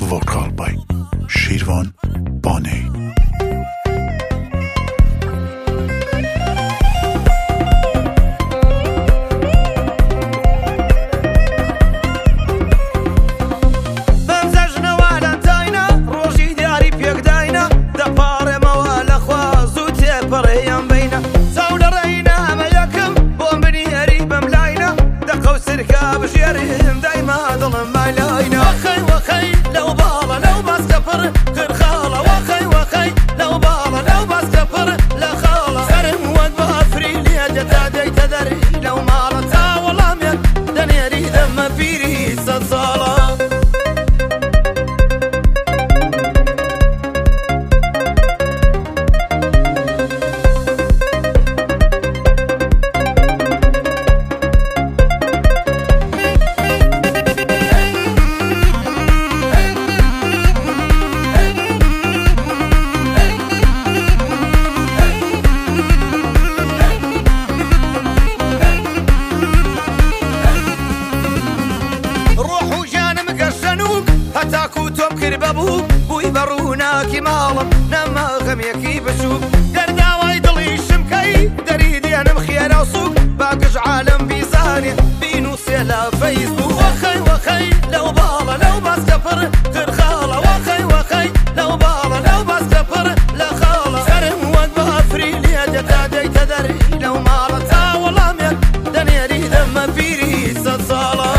vocal by Shirvan Bane. هتاكو توبكر بابوك بوي بروناكي مالم نما غميكي بشوك قردا ويضلي الشمكي دريدي انا مخيانا وسوق باقش عالم بيزاني بينو سيلا فيسبوك وخي وخي لو بالا لو باس كفر غير خاله وخي وخي لو بالا لو باس كفر لا خاله سرم واد بافري لي جتا دي تدري لو مالتا والله ميك دنيري دم فيري صاله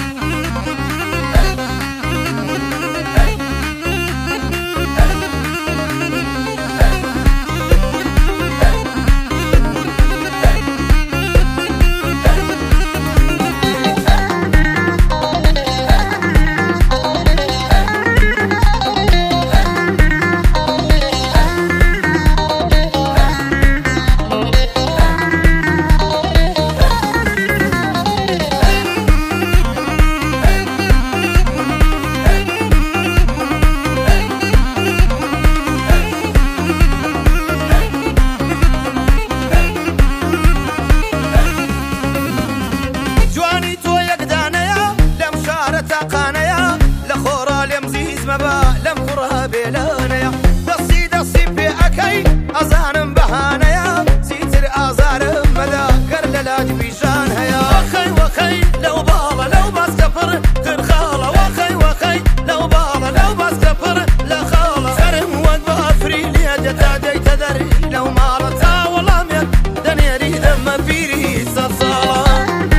قانيا لخورا لمزيز مبا لم كرها بلانيا دصي دصي بأكي أزان بهانيا سيتر أزار مدى قرللات بيشان هيا وخي وخي لو بالا لو باس كفر غير خالة وخي وخي لو بالا لو باس كفر لا خالة سرم واد بافري لي جتا دي تدري لو مالتا والله ميك دنيري دم فيري صاله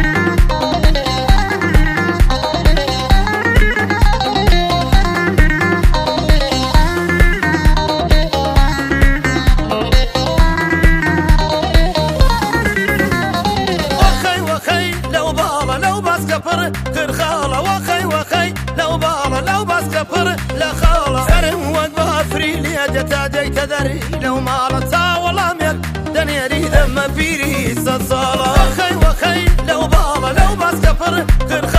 غير خالة وخي وخي لو بالا لو باس كفر لا خالة سرم واد بافري لي جتا دي تدري لو مالتا والله ميك دنيري دم فيري صاله وخي وخي لو بالا لو باس كفر غير